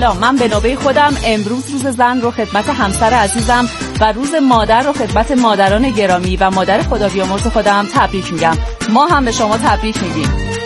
من به نوبه خودم امروز روز زن رو خدمت همسر عزیزم و روز مادر رو خدمت مادران گرامی و مادر خدا بیامرز خودم تبریک میگم. ما هم به شما تبریک میگیم.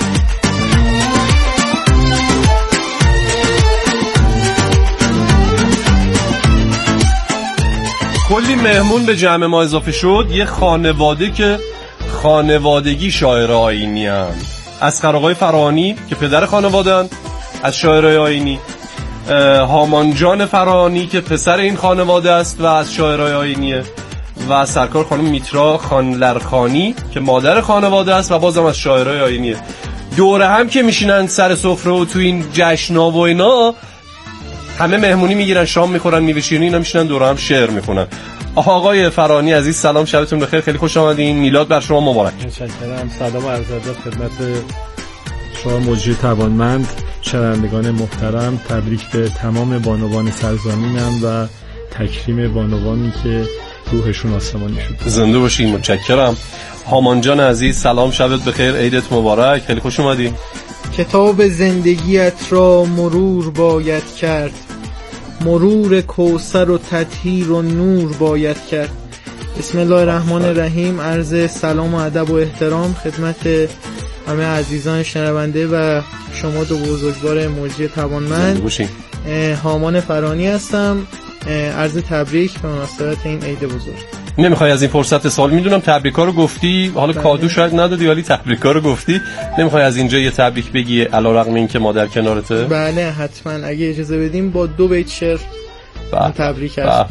کلی مهمون به جمع ما اضافه شد. یه خانواده که خانوادگی شاعر آیینی هستند. اصغر آقای فرانی که پدر خانواده‌اند از شاعرای آیینی، هامان جان فرانی که پسر این خانواده است و از شاعرای آیینیه، و سرکار خانم میترا خانلرخانی که مادر خانواده است و بازم از شاعرای آیینیه. دوره هم که میشینن سر سفره و تو این جشن‌ها و اینا همه مهمونی میگیرن، شام میخورن، میوه شیرینی، اینا میشینن دور هم شعر میخونن. آقای فرانی عزیز سلام، شبتون بخیر، خیلی خوش آمدین، میلاد بر شما مبارک. متشکرم. سلام و عرض ادب خدمت شما مجری توانمند، شنوندگان محترم. تبریک به تمام بانوان سرزمینم و تکریم بانوانی که روحشون آسمانی شد. زنده باشین. متشکرم. هامان جان عزیز سلام، شبت بخیر، عیدت مبارک، خیلی خوش اومدی. کتاب زندگیت را مرور باید کرد، مرور کوثر و تطهیر و نور باید کرد. بسم الله الرحمن الرحیم. عرض سلام و ادب و احترام خدمت همه عزیزان شنونده و شما دو بزرگوار مجری توانمند. هامان فرانی هستم. عرض تبریک به مناسبت این عید بزرگ. نمیخوای از این فرصت سوال، میدونم تبریکا رو گفتی، حالا بله. کادو شاید ندادی ولی تبریکا رو گفتی، نمیخوای از اینجا یه تبریک بگی علیرغم اینکه مادر کنارته؟ بله حتما، اگه اجازه بدیم با 2 بیت شعر تبریک هست.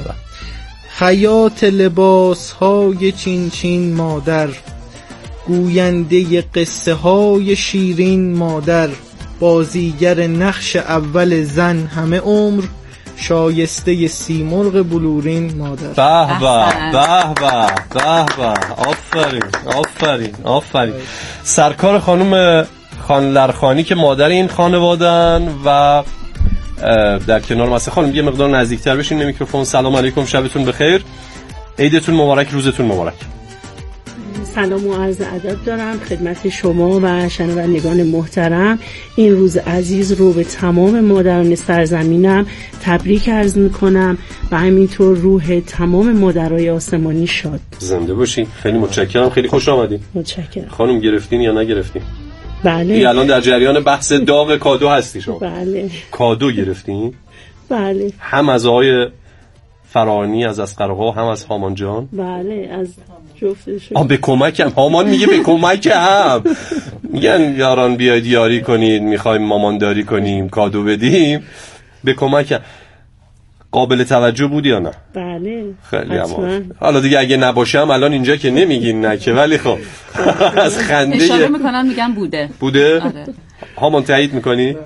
خیاط لباس های چین چین مادر، گوینده قصه های شیرین مادر، بازیگر نقش اول زن همه عمر، شایسته سیمرغ بلورین مادر. به به به به به، آفرین. سرکار خانم خانلرخانی که مادر این خانوادن و در کنار ما خانم یه مقدار نزدیکتر بشین به میکروفون. سلام علیکم، شبتون بخیر، عیدتون مبارک، روزتون مبارک. سلام و عرض ادب دارم خدمت شما و شنوندگان محترم. این روز عزیز رو به تمام مادران سرزمینم تبریک عرض میکنم و همینطور روح تمام مادرای آسمانی شاد. زنده باشین. خیلی متشکرم، خیلی خوش آمدین. متشکرم. خانم گرفتین یا نگرفتین؟ بله. الان در جریان بحث داغ کادو هستی شما؟ بله. کادو گرفتین؟ بله. هم از آقای فرانی از اصغر آقا، هم از هامان جان؟ بله، از جفتشون. به کمکم. هامان میگه به کمکم. میگن یاران بیاید یاری کنید، میخوایم مامانداری کنیم، کادو بدیم، به کمکم. قابل توجه بود یا نه؟ بله. خیلی عمال. حالا دیگه اگه نباشم الان اینجا که نمیگین نه که، ولی خب از خنده اشاره میکنن میگن بوده. آره. هامان تایید میکنی؟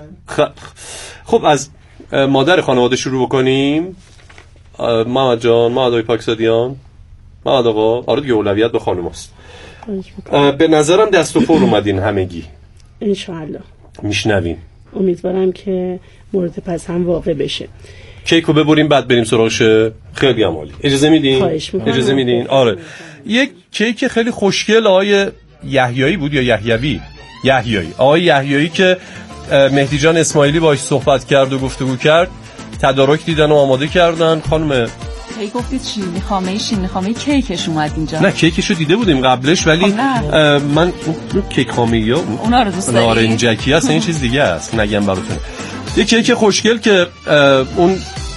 خب از مادر خانواده شروع بکنیم. محمد جان، محمد آقای پاکزادیان، محمد آقا. آره دیگه، اولویت به خانم هست. به نظرم دست و پر اومدین همگی انشاءالله. میشنوین، امیدوارم که مورد پس هم واقع بشه. کیکو ببریم بعد بریم سراغش. خیلی عالی. اجازه میدین؟ اجازه میدین؟ آره. یک کیک خیلی خوشگل آقای یحیایی بود یا یحیوی؟ یحیایی. آقای یحیایی که مهدی جان اسماعیلی باهاش صحبت کرد و گفتگو کرد، تدارک دیدن و آماده کردن. خانم کی گفتید شیرینی خامه کیکش اومد اینجا؟ نه کیکشو دیده بودیم قبلش، ولی من کیک خامه‌ای اونا رو دوست دارم. نارنجکی هست، این چیز دیگه است نگم براتون. یه کیک خوشگل که اون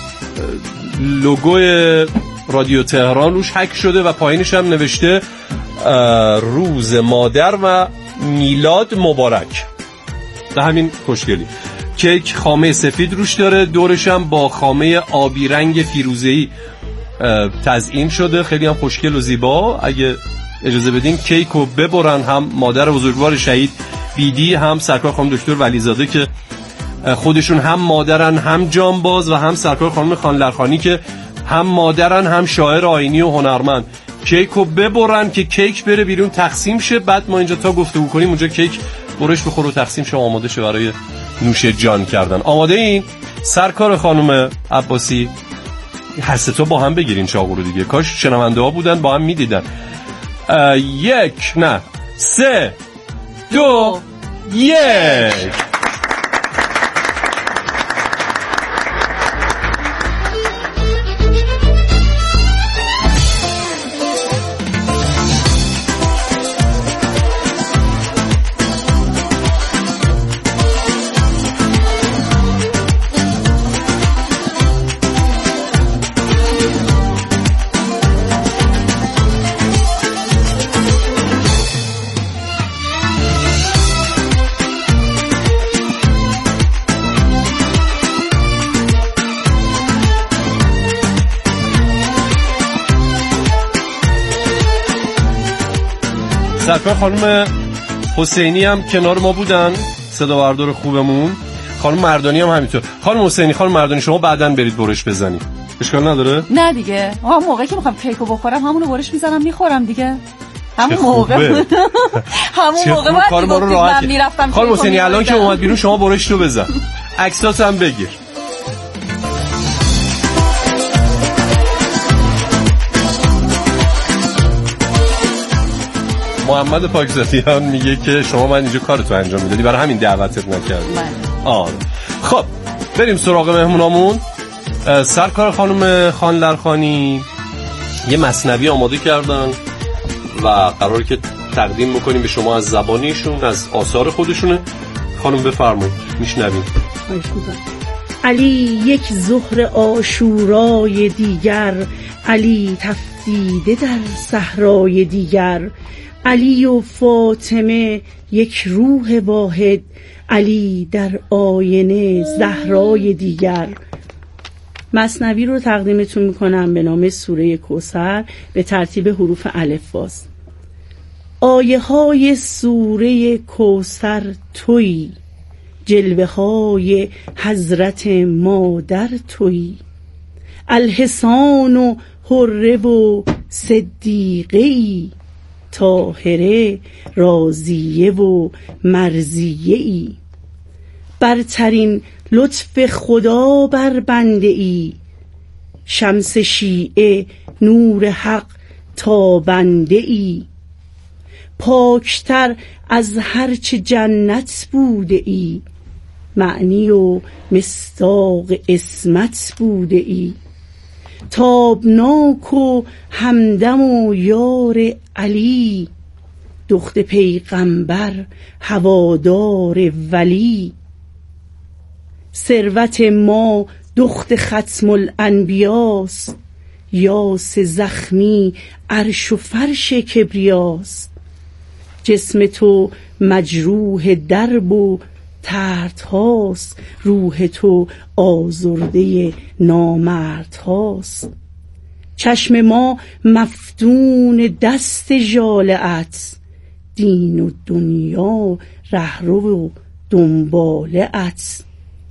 لوگوی رادیو تهران روش حک شده و پایینش هم نوشته روز مادر و میلاد مبارک. به همین خوشگلی. کیک خامه سفید روش داره، دورش هم با خامه آبی رنگ فیروزه‌ای تزیین شده، خیلی هم خوشگل و زیبا. اگه اجازه بدین کیکو ببرن هم مادر بزرگوار شهید بیدی، هم سرکار خانم دکتر ولیزاده که خودشون هم مادرن، هم جانباز، و هم سرکار خانم خانلرخانی که هم مادرن هم شاعر آیینی و هنرمند. کیکو ببرن که کیک بره بیرون تقسیم شه، بعد ما اینجا تا گفتگو کنیم اونجا کیک برش بخوره و تقسیم شه، آماده شه برای نوش جان کردن. آماده این؟ سرکار خانم عباسی، هر سه تا با هم بگیرین چاقو رو دیگه، کاش شنونده ها بودن با هم میدیدن. 1 نه 3 2 1. سرکار خانم حسینی هم کنار ما بودن، صدا بردار خوبمون. خانم مردانی هم همینطور. خانم حسینی، خانم مردانی شما بعداً برید برش بزنید، اشکال نداره؟ نه دیگه، موقعی که میخوام کیکو بخورم همونو برش میزنم میخورم دیگه. همون موقع همون موقع باید کار ما رو راحت میرفتم. خانم حسینی الان که اومد بیرون شما برش رو بزن، عکسات هم بگیر. محمد پاکزادیان میگه که شما من اینجا کارتو انجام میدادی، برای همین دعوتت نکردم. آره. خب بریم سراغ مهمونامون. سرکار خانم خانلرخانی یه مثنوی آماده کردن و قراره که تقدیم بکنیم به شما از زبانیشون، از آثار خودشونه. خانم بفرمایید، میشنویم. علی یک ظهر عاشورای دیگر، علی تفدیده در صحرای دیگر، علی و فاطمه یک روح واحد، علی در آینه زهرای دیگر. مثنوی رو تقدیمتون میکنم به نام سوره کوثر به ترتیب حروف الفباست. آیه های سوره کوثر تویی، جلوه های حضرت مادر تویی، الحسان و حره و صدیقه‌ای، طاهره راضیه و مرضیه ای، برترین لطف خدا بر بنده ای، شمس شیعه نور حق تابنده ای، پاکتر از هرچه جنت بوده ای، معنی و مصداق عصمت بوده ای، تابناک و همدم و یار علی، دخت پیغمبر هوادار ولی، ثروت ما دخت ختم الانبیاست، یاس زخمی عرش و فرش کبریاست، جسم تو مجروح درب و ترد هاست، روح تو آزرده نامرد هاست، چشم ما مفتون دست ژاله‌ات، دین و دنیا رهرو و دنباله‌ات،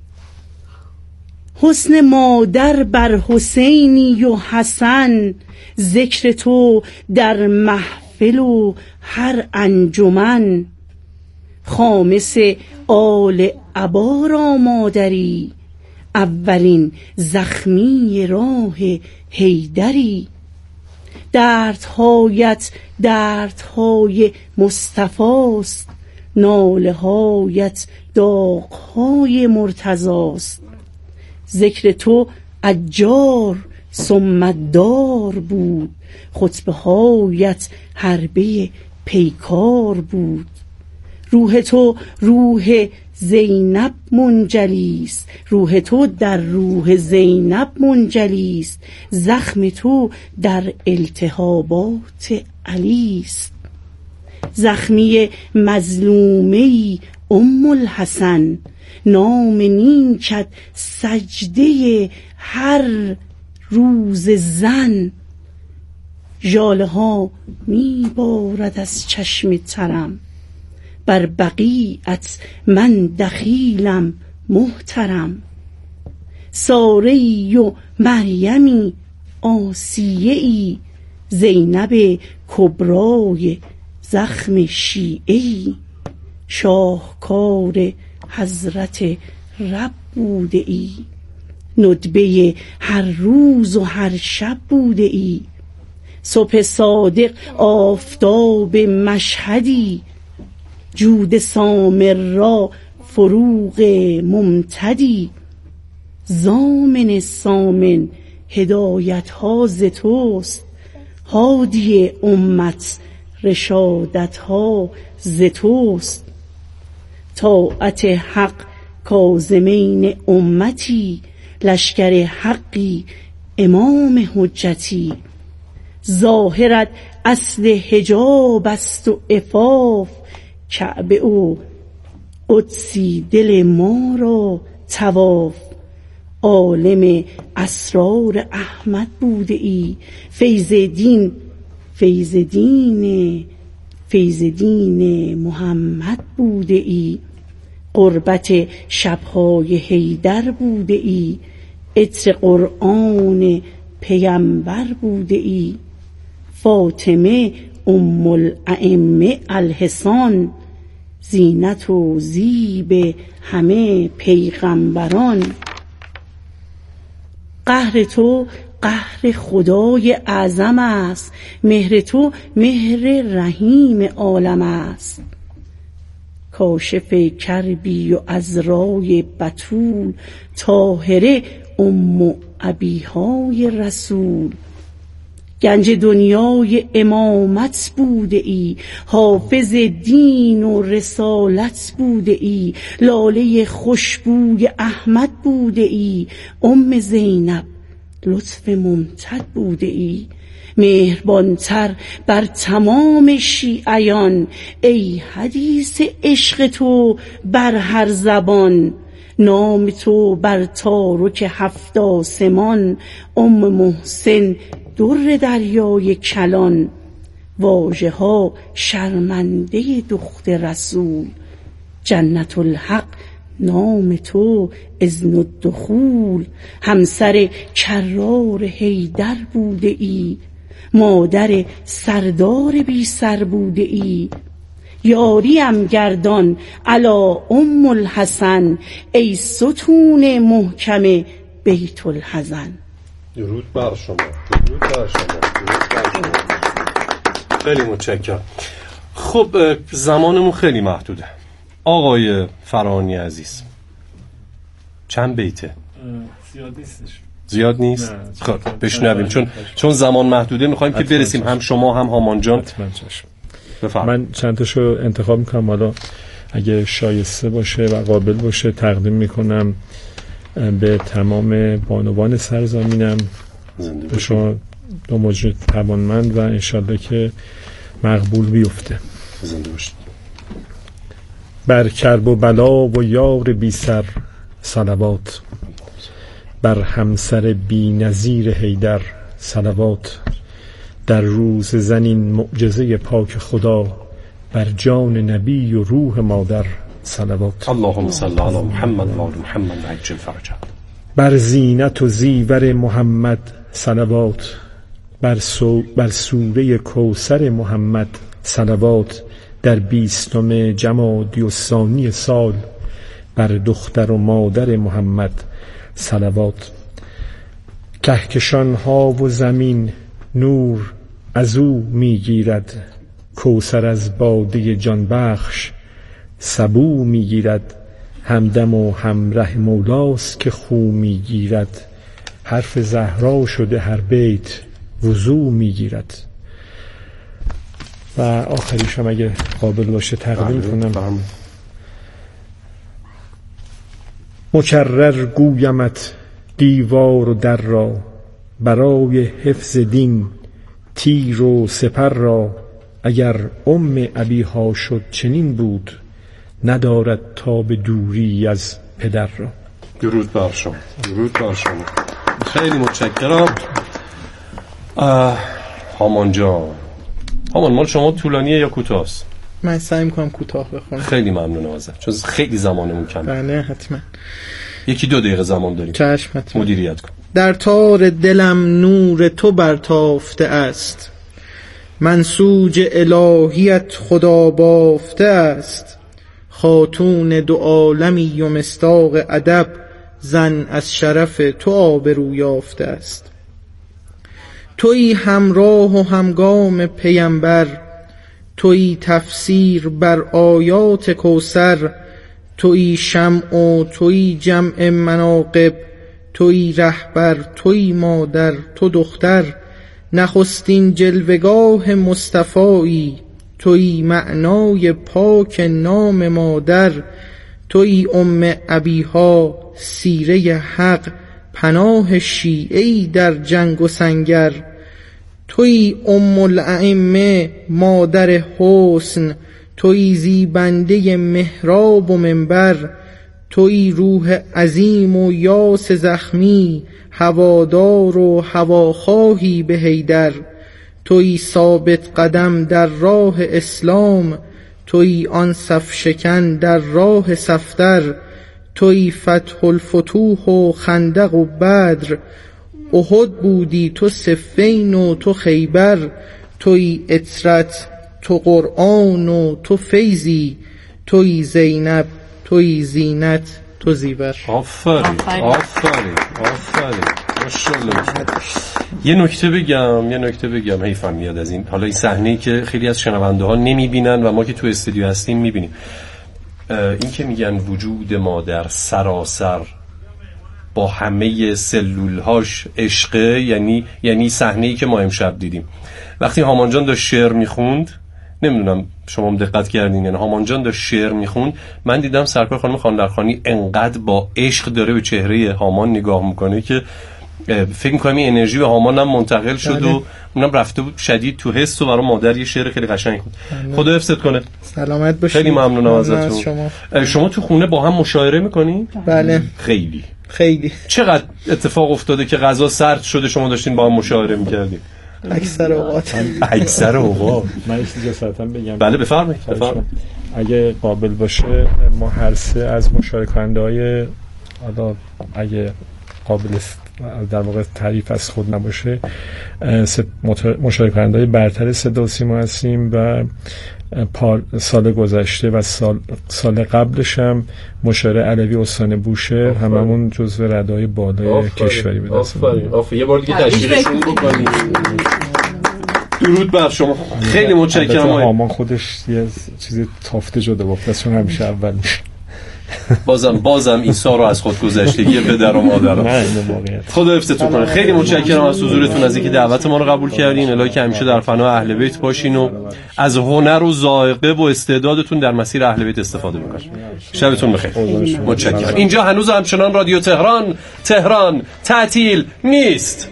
حسن مادر بر حسینی و حسن، ذکر تو در محفل و هر انجمن، خامس آل عبا را مادری، اولین زخمی راه حیدری، دردهایت دردهای مصطفاست، ناله هایت داغهای مرتضاست، ذکر تو عجار ثم دار بود، خطبه هایت حربه پیکار بود، روح تو روح زینب منجلیست، روح تو در روح زینب منجلیست، زخم تو در التهابات علیست، زخمی مظلومه ام الحسن، نام نیکت سجده هر روز زن، ژاله ها می بارد از چشم ترم، بر بقیعت من دخیلم محترم، ساره‌ای و مریمی آسیه‌ای، زینب کبرای زخم شیعه‌ای، شاهکار حضرت رب بوده ای، ندبه هر روز و هر شب بوده ای، صبح صادق آفتاب مشهدی، جود سامر را فروغ ممتدی، ضامن سامن هدایت ها ز توست، هادی امت رشادت ها ز توست، طاعت حق کاظمین امتی، لشکر حقی امام حجتی، ظاهرت اصل حجاب است و عفاف، کعبه و قدسی دل ما را طواف، عالم اسرار احمد بوده ای، فیض دین فیض دین محمد بوده ای، قربت شبهای حیدر بوده ای، عطر قرآن پیمبر بوده ای، فاطمه ام الائمه الحسان، زینت و زیب همه پیغمبران. قهر تو قهر خدای اعظم است، مهر تو مهر رحیم عالم است. کاشف کربی و عذرای بتول، طاهره ام ابیهای رسول. گنج دنیای امامت بوده ای، حافظ دین و رسالت بوده ای، لاله خوشبوی احمد بوده ای، ام زینب لطف ممتد بوده ای. مهربانتر بر تمام شیعیان، ای حدیث عشق تو بر هر زبان. نام تو بر تارک 7 آسمان، ام محسن در دریای کلان. واژه ها شرمنده دخت رسول، جنت الحق نام تو اذن الدخول. همسر کرار حیدر بوده ای، مادر سردار بی سر بوده ای. یاریم گردان علا ام الحسن، ای ستون محکم بیت الحزن. درود بر شما، درود بر شما، درود بر شما. خیلی متشکرم. خب زمانمون خیلی محدوده. آقای فرانی عزیز چند بیته؟ زیاد نیستش. زیاد نیست؟ خب بشنویم، چون زمان محدوده میخوایم که برسیم هم شما هم هامان جان. من چند تاشو انتخاب میکنم، حالا اگه شایسته باشه و قابل باشه تقدیم میکنم به تمام بانوان سرزمینم، به شما دو مجری توانمند و انشالله که مقبول بیفته. زنده باشید. بر کرب و بلا و یار بی سر صلوات، بر همسر بی نظیر حیدر صلوات. در روز زنین معجزه پاک خدا، بر جان نبی و روح مادر صلوات. اللهم صل علی محمد و آل محمد عجل فرجه. بر زینت و زیور محمد صلوات، بر سوره کوثر محمد صلوات. در 20 جمادی الثانی سال، بر دختر و مادر محمد صلوات. کهکشان ها و زمین نور از او میگیرد، کوثر از باده جان بخش سبو میگیرد. همدم و همره مولاست که خو میگیرد، حرف زهرا شده هر بیت وضو میگیرد. و آخریش هم اگه قابل باشه تقدیم کنم. مکرر گویمت دیوار و در را، برای حفظ دین تیر و سپر را. اگر ام ابیها شد چنین بود، ندارد تاب دوری از پدر را. درود بر شما، درود بر شما. خیلی متشکرم. هامان جان، هامان مال شما طولانیه یا کوتاست؟ من سعی میکنم کوتاه بخونم. خیلی ممنونم ازت، چون خیلی زمانمون کمه. بله حتما. 1-2 دقیقه زمان داریم. چشم حتما. مدیریت کن. در تار دلم نور تو برتافته است، منسوج الهیت خدا بافته است. خاتون دو عالمی و مصداق ادب، زن از شرف تو آبرو یافته است. تویی همراه و همگام پیمبر، تویی تفسیر بر آیات کوثر. تویی شمع و تویی جمع مناقب، تویی رهبر، تویی مادر، تو دختر. نخستین جلوگاه مصطفایی، تویی معنای پاک نام مادر. تویی ام ابیها سیره حق، پناه شیعه‌ای در جنگ و سنگر. تویی ام الائمه مادر حسن، تویی زیبنده محراب و منبر. تویی روح عظیم و یاس زخمی، هوادار و هواخواهی به حیدر. تویی ثابت قدم در راه اسلام، تویی آن صف شکن در راه صفدر، تویی فتح الفتوح و خندق و بدر، احد بودی تو صفین و تو خیبر، تویی اطرت تو قرآن و تو فیضی، تویی زینب تویی زینت تو زیور. آفرین آفرین آفرین ماشاءالله. یه نکته بگم حیفم میاد از این، حالا این صحنه‌ای که خیلی از شنونده ها نمیبینن و ما که تو استودیو هستیم میبینیم، این که میگن وجود مادر سراسر با همه سلولهاش عشقه، یعنی صحنه‌ای که ما امشب دیدیم وقتی هامان جان داشت شعر میخوند. نمیدونم شما هم دقت کردین، یعنی هامان جان داشت شعر میخوند، من دیدم سرکار خانم خاندرخانی انقدر با عشق داره به چهره هامان نگاه میکنه که فکر میکنم این انرژی به هامان هم منتقل شد و اونم رفته بود شدید تو حس و برای مادر یه شعر خیلی قشنگ بود. خدا حفظت کنه. سلامت باشید. خیلی ممنونم ازتون. شما تو خونه با هم مشاعره میکنین؟ بله. خیلی. چقدر اتفاق افتاده که غذا سرد شده شما داشتین با هم مشاعره میکردین؟ اکثر اوقات. من جسارتاً بگم. بله بفرمایید. اگه قابل باشه ما هر سه از مشارکت کننده‌های، حالا اگه قابل در واقع تعریف از خود نباشه، مشارکت کننده‌های برتر صدا و سیما هستیم و سال گذشته و سال قبلش هم مشاعر علوی استان بوشهر هممون جزو ردای بالای کشوری به دست آفرین. یه بار دیگه تشویقشون بکنید. درود بر شما. خیلی متشکرم. هامان خودش یه چیزی تافته شده گفت چون همیشه اول میشه. بازم ایسا رو از خودگذشتگی پدر و مادر. خدا حفظتون کنه. خیلی متشکرم از حضورتون، از اینکه دعوت ما رو قبول کردین. الهی که همیشه در فنا اهل بیت باشین و از هنر و ذائقه و استعدادتون در مسیر اهل بیت استفاده بکنید. شبتون بخیر. متشکرم. اینجا هنوز همچنان رادیو تهران تعطیل نیست.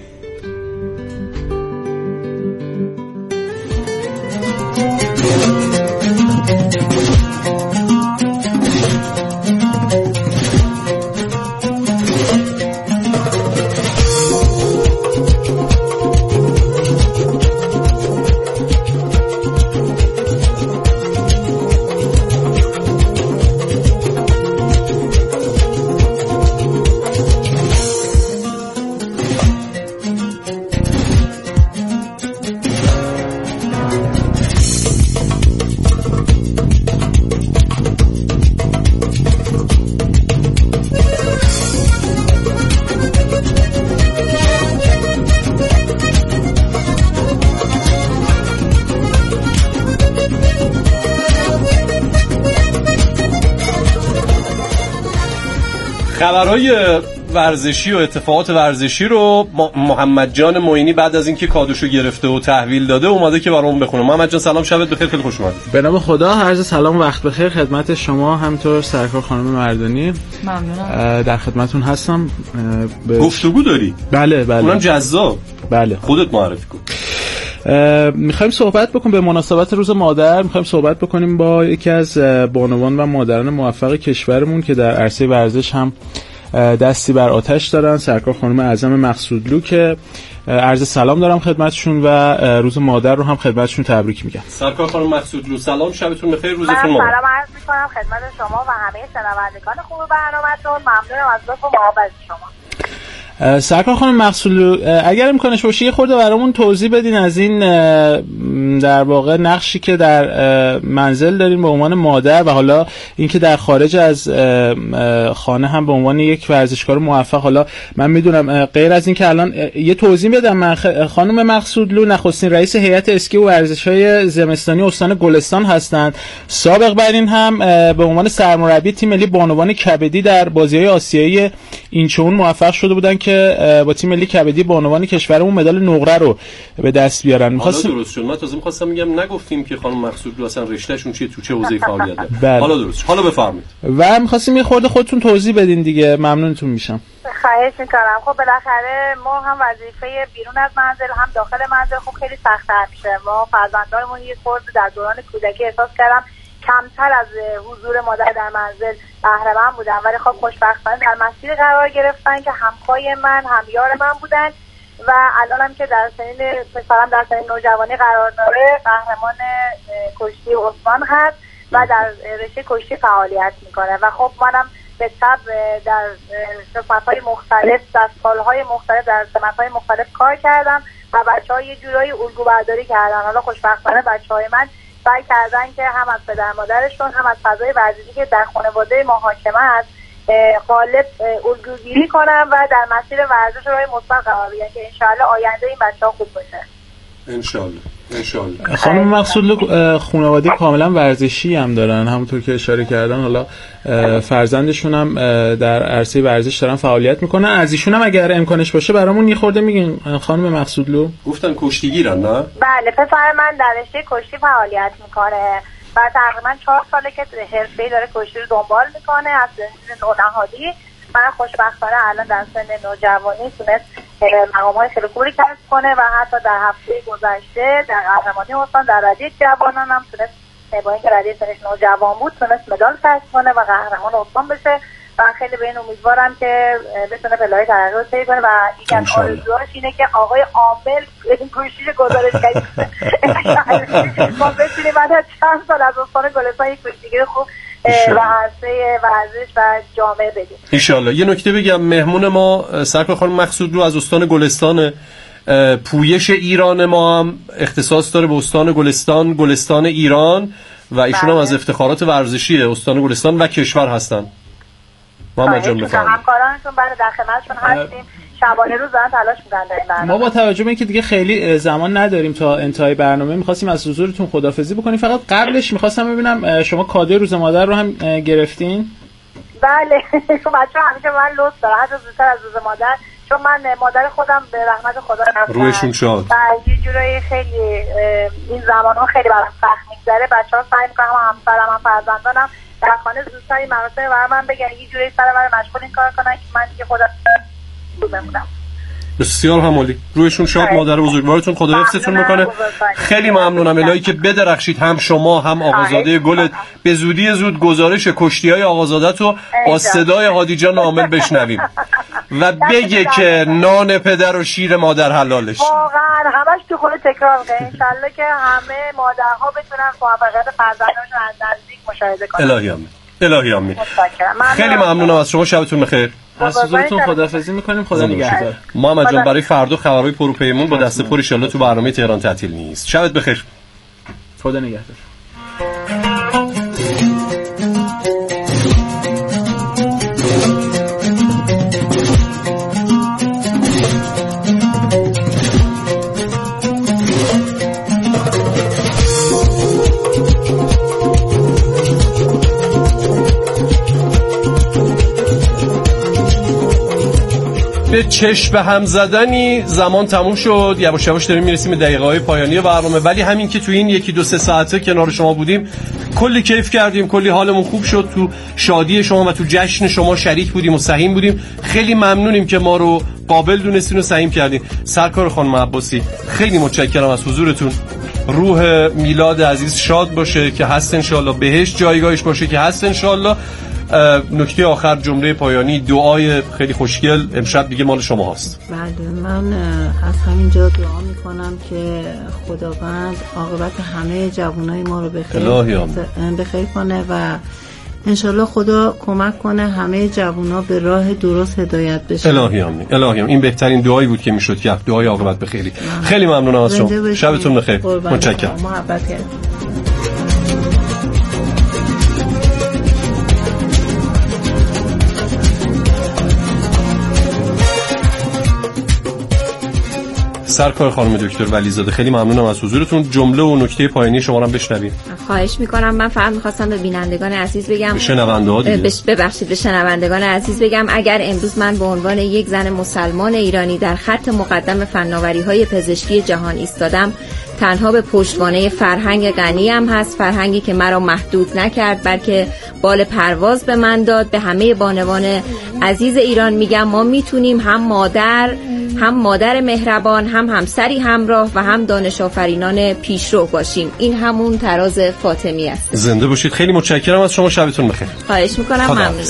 خبرهای ورزشی و اتفاقات ورزشی رو محمد جان معینی بعد از اینکه کادوشو گرفته و تحویل داده اومده که برامون بخونه. محمد جان سلام، شبت بخیر، خیلی خوش اومدید. به نام خدا، عرض سلام، وقت بخیر خدمت شما، همینطور سرکار خانم مردانی. ممنونم. در خدمتتون هستم. گفتگو داری؟ بله. اونم جذاب. بله. خودت معرفی کن. میخوایم صحبت بکنیم به مناسبت روز مادر، میخوایم صحبت بکنیم با یکی از بانوان و مادران موفق کشورمون که در عرصه ورزش هم دستی بر آتش دارن، سرکار خانم اعظم مقصودلو، که عرض سلام دارم خدمتشون و روز مادر رو هم خدمتشون تبریک میگم. سرکار خانم مقصودلو سلام، شبتون بخیر، روزتون مبارک. سلام عرض میکنم خدمت شما و همه شنوندگان خوب برنامه‌تون. ممنونم از لطف و محبت شما. سرکار خانم مقصودلو، اگر امکانش باشه یه خورده برامون توضیح بدین از این در واقع نقشی که در منزل دارین به عنوان مادر و حالا اینکه در خارج از خانه هم به عنوان یک ورزشکار موفق. حالا من میدونم غیر از این که الان یه توضیح بدم، خانم مقصودلو نخستین رئیس هیئت اسکی و ورزش‌های زمستانی استان گلستان هستند. سابق بر این هم به عنوان سرمربی تیم ملی بانوان کبدی در بازی‌های آسیایی اینچون موفق شده بودن که با تیم ملی کبدی بانوان کشورمون مدال نقره رو به دست بیارن. حالا درست شد. من تازه می‌خواستم میگم نگفتیم که خانم مقصودلو اصلا رشتهشون چیه، تو چه حوزه‌ای فعالیت داره. حالا درست. حالا بفرمایید. و می‌خواستیم یه خورده خودتون توضیح بدین دیگه، ممنونتون میشم. خواهش می‌کنم. خب بالاخره ما هم وظیفه بیرون از منزل هم داخل منزل خب خیلی سخت‌تر میشه. ما فرزندانمون یه خورده در دوران کودکی احساس کردم کمتر از حضور مادر در منزل بهره‌مند بودن، ولی خب خوشبختانه در مسیر قرار گرفتن که همپای من، همیار من بودن و الانم که در سنین پسرم در سنین نوجوانی قرار داره، قهرمان کشتی عثمان هست و در رشته کشتی فعالیت میکنه و خب منم به طب در سمت‌های مختلف در سالهای مختلف در سمت‌های مختلف کار کردم و بچه‌ها یه جورایی الگو برداری کردن. حالا خوشبختانه بچه‌های من سعی کردن که هم از پدر مادرشون هم از فضای ورزشی که در خانواده ما حاکمه است غالب الگوگیری کنن و در مسیر ورزش راه مثبت قرار بگیرن که انشالله آینده این بچه‌ها خوب باشه. انشالله. خانم مقصودلو خانواده کاملا ورزشی هم دارن، همونطور که اشاره کردن. حالا فرزندشون هم در عرصه ورزش دارن فعالیت میکنن. از ایشون هم اگر امکانش باشه برامون یه خورده میگین خانم مقصودلو. گفتن کشتیگیرن نه؟ بله، پسر من در رشته کشتی فعالیت میکنه و تقریبا 4 ساله که حرفه‌ای داره کشتی رو دنبال میکنه از سن نوجوانی. من خوشبختانه الان در سن نوجوانی تونست مقام‌های خیلی خوبی کسب کنه و حتی در هفته گذشته در قهرمانی استان در رده جوانان هم تونست با اینکه رده سنش نوجوان بود تونست مدال کسب کنه و قهرمان استان بشه و خیلی به این امیدوارم که بتونه پله‌های ترقی رو طی کنه و یکی از آرزوهاش اینه که آقای عامل این کشتیش گزارش کرد ما بتونیم بعد از چند سال از استان گلستان یک کشتیگیر خوب و عرصه ورزش و جامعه بدیم انشالله. یه نکته بگم، مهمون ما سرکار خانم مقصودلو از استان گلستان. پویش ایران ما هم اختصاص داره به استان گلستان ایران و ایشون هم از افتخارات ورزشی استان گلستان و کشور هستن. محمد جان بفرمایید. همکارانتون برای در خدمتشون هستیم، شبانه روز دارن تلاش می‌کنن در این برنامه. ما با توجه به اینکه دیگه خیلی زمان نداریم تا انتهای برنامه می‌خواستیم از حضورتون خداحافظی بکنیم. فقط قبلش می‌خواستم ببینم شما کادوی روز مادر رو هم گرفتین؟ بله، بچه‌ها همیشه من لطف دارن حتی زودتر از روز مادر، چون من مادر خودم به رحمت خدا رفتم. رویشون شاد. یه جورایی خیلی این زمان‌ها خیلی برام سخت می‌گذره. بچه‌ها سعی می‌کنن همسرم هم فرزندانم در خانه زودتر این مراسم برای من بگن، یه جوری سر من مشغول این کار کنن که من دیگه خودم بمونم. بسیار همالی. رویشون شاد. مادر بزرگوارتون خدا حفظتون بکنه. خیلی ممنونم الهی که بدرخشید، هم شما هم آقازاده گلت. به زودی زود گزارش کشتی‌های آقازاده‌تو با صدای هادی جان عامل بشنویم و بگه که نان پدر و شیر مادر حلالش. واقعا همش تو خونه تکرار می‌کنه. ان شاءالله که همه مادرها بتونن موفقیت فرزندانشون از نزدیک مشاهده کنن. الهی آمین. خیلی ممنونم از شما. شبتون بخیر. از حضورتون خداحافظی می‌کنیم. خدا نگهدار. محمد جان برای فردا خبرهای پروپیمون با دست پر ان شاءالله تو برنامه تهران تعطیل نیست. شبت بخیر. خدا نگهدار. به چشم به هم زدنی زمان تموم شد. یواش یواش داریم میرسیم به دقیقه‌های پایانی برنامه، ولی همین که تو این 1-2-3 ساعته کنار شما بودیم کلی کیف کردیم، کلی حالمون خوب شد، تو شادی شما و تو جشن شما شریک بودیم و سهیم بودیم. خیلی ممنونیم که ما رو قابل دونستین و سهیم کردین. سرکار خانم عباسی خیلی متشکرم از حضورتون. روح میلاد عزیز شاد باشه که هست انشالله، بهش جایگاهش باشه که هست انشالله. نکته آخر، جمله پایانی، دعای خیلی خوشگل امشب دیگه مال شما هست. بله، من از همینجا دعا میکنم که خداوند عاقبت همه جوانای ما رو بخیر کنه و انشالله خدا کمک کنه همه جوانا به راه درست هدایت بشه. الهی آمین. این بهترین دعایی بود که میشد کرد، دعای عاقبت بخیری. خیلی ممنونم از شما. شبتون بخیر. متشکرم. محبت کردید. سرکار خانم دکتر ولیزاده خیلی ممنونم از حضورتون. جمله و نکته پایانی شما رو هم بشنویم. خواهش میکنم. من فقط میخواستم به بینندگان عزیز بگم، به شنونده ها دیگه، ببخشید به شنوندگان عزیز بگم اگر امروز من به عنوان یک زن مسلمان ایرانی در خط مقدم فناوری‌های پزشکی جهان ایستادم، تنها به پشتوانه فرهنگ غنیم هست، فرهنگی که مرا محدود نکرد بلکه بال پرواز به من داد. به همه بانوان عزیز ایران میگم ما میتونیم هم مادر مهربان، هم همسری همراه و هم دانش آفرینان پیشرو باشیم. این همون تراز فاطمی است. زنده باشید. خیلی متشکرم از شما. شبتون بخیر. خواهش میکنم. ممنونم.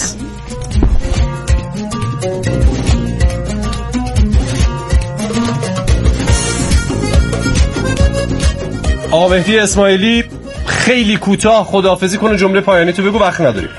با مهدی اسماعیلی خیلی کوتاه خداحافظی کنه، جمله پایانی تو بگو، وقت نداریم.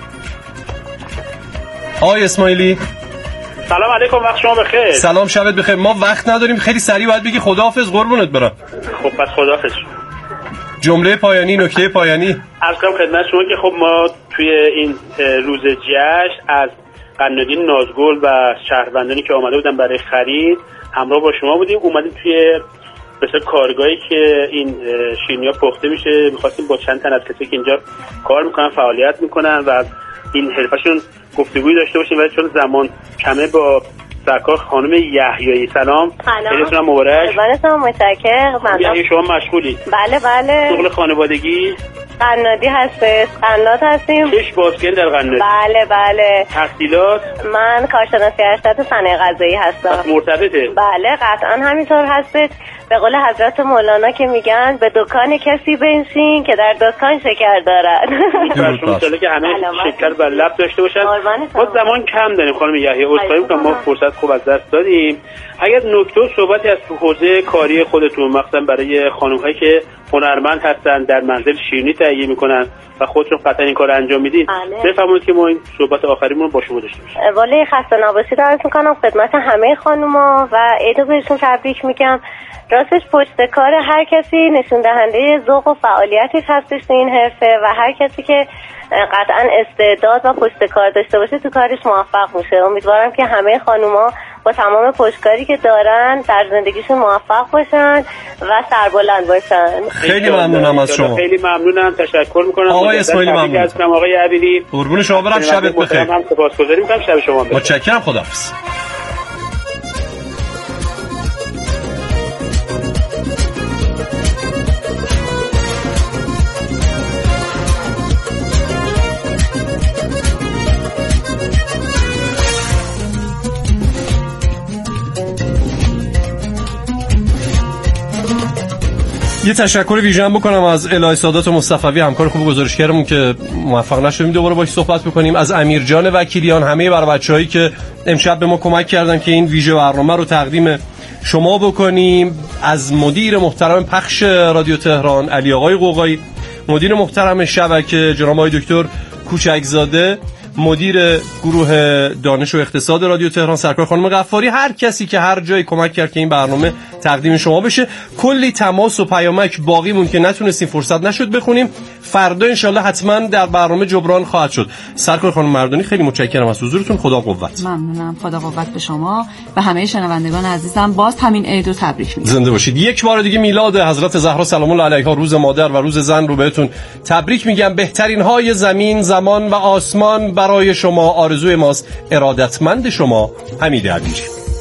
آقای اسماعیلی سلام علیکم، وقت شما بخیر. سلام، شبت بخیر. ما وقت نداریم، خیلی سریع باید بگی خداحافظ، قربونت برم. خب پس خداحافظ. جمله پایانی، نکته پایانی. عرض کنم خدمت شما که خب ما توی این روز جشن از قنادی نازگل و شهروندانی که آمده بودن برای خرید همراه با شما بودیم. اومدیم توی مثلا کارگاهی که این شیرینی‌ها پخته میشه، می‌خواستیم با چند تن از کسی که اینجا کار میکنن فعالیت میکنن و این حرفشون گفتگویی داشته باشیم، ولی چون زمان کمه با سرکار خانم یحیایی. سلام. خیلیتونم مبارک. بله متشکرم. یحیایی شما مشغولی؟ بله. شغل خانوادگی؟ قنادی هستش، قناد هستیم. چش بازگل در قنادی؟ بله. تحصیلات؟ من کارشناسی ارشد صنایع غذایی هستم. مرتبطه؟ بله قطعا همینطور هستش. به قول حضرت مولانا که میگن به دکان کسی بنشین که در دکان شکر دارد. شما که همه شکر بر لب داشته باشن. ما زمان کم داریم خانم یحیایی، عذرخواهی می‌کنم ما فرصت خوب از دست دادیم. اگر نکته و صحبتی از حوزه کاری خودتون مثلا برای خانم‌هایی که هنرمند هستن در منزل شیرینی تهیه میکنن و خودشون قطعا این کار انجام میدین، بفرمایید که ما این صحبت آخریمون با شما داشته باشیم. والا خسته نباشید عرض میکنم خدمت همه خانوما و عیدو بهشون تبریک میگم. راستش پشت کار هر کسی نشون دهنده ذوق و فعالیتی هستش تو این حرفه و هر کسی که قطعا استعداد و پشت کار داشته باشه تو کارش موفق میشه. امیدوارم که همه خانوما با تمام پشتکاری که دارن در زندگیشون موفق باشن و سربلند باشن. خیلی ممنونم از شما. خیلی ممنونم، تشکر میکنم. آقای اسماعیلی ممنونم. آقای عبیدی قربون شما برم، شبت بخیر. هم سپاسگزاری میکنم، شب شما بخیر. متشکرم، خداحافظ. یه تشکر ویژه بکنم از الهی سادات و مصطفی، همکار خوب گزارشگرمون که موفق نشدیم دوباره باهاش صحبت بکنیم، از امیرجان وکیلیان، همه بر بچه‌هایی که امشب به ما کمک کردن که این ویژه برنامه رو تقدیم شما بکنیم، از مدیر محترم پخش رادیو تهران علی آقای قوقایی، مدیر محترم شبکه جناب آقای دکتر کوچکزاده، مدیر گروه دانش و اقتصاد رادیو تهران سرکار خانم غفاری، هر کسی که هر جایی کمک کرد که این برنامه تقدیم شما بشه. کلی تماس و پیامک باقی مون که نتونستیم فرصت نشد بخونیم، فردا انشالله حتما در برنامه جبران خواهد شد. سرکار خانم مردانی خیلی متشکرم از حضورتون، خدا قوت. ممنونم، خدا قوت به شما و همه شنوندگان عزیزم. باز همین عید رو تبریک میگم. زنده باشید. یک بار دیگه میلاد حضرت زهرا سلام الله علیها، روز مادر و روز زن رو بهتون تبریک میگم. بهترین های زمین، زمان و آسمان برای شما آرزوی ماست. ارادتمند شما، حمید عبیری.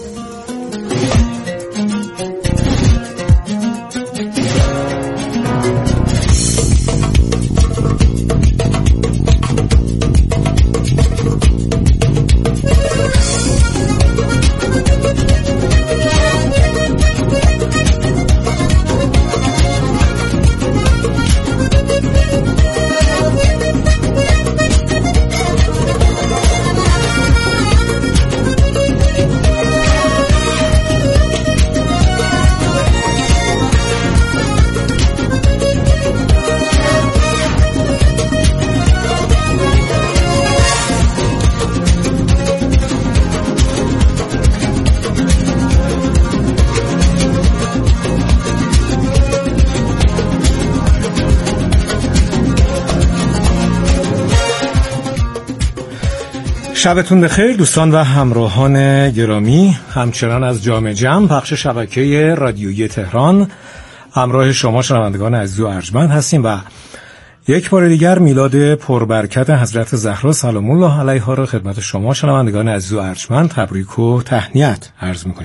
شبتون بخیر دوستان و همراهان گرامی. همچنان از جام جم پخش شبکه رادیویی تهران همراه شما شنوندگان عزیز و ارجمند هستیم و یک بار دیگر میلاد پربرکت حضرت زهرا سلام الله علیها را خدمت شما شنوندگان عزیز و ارجمند تبریک و تهنیت عرض می‌کنیم.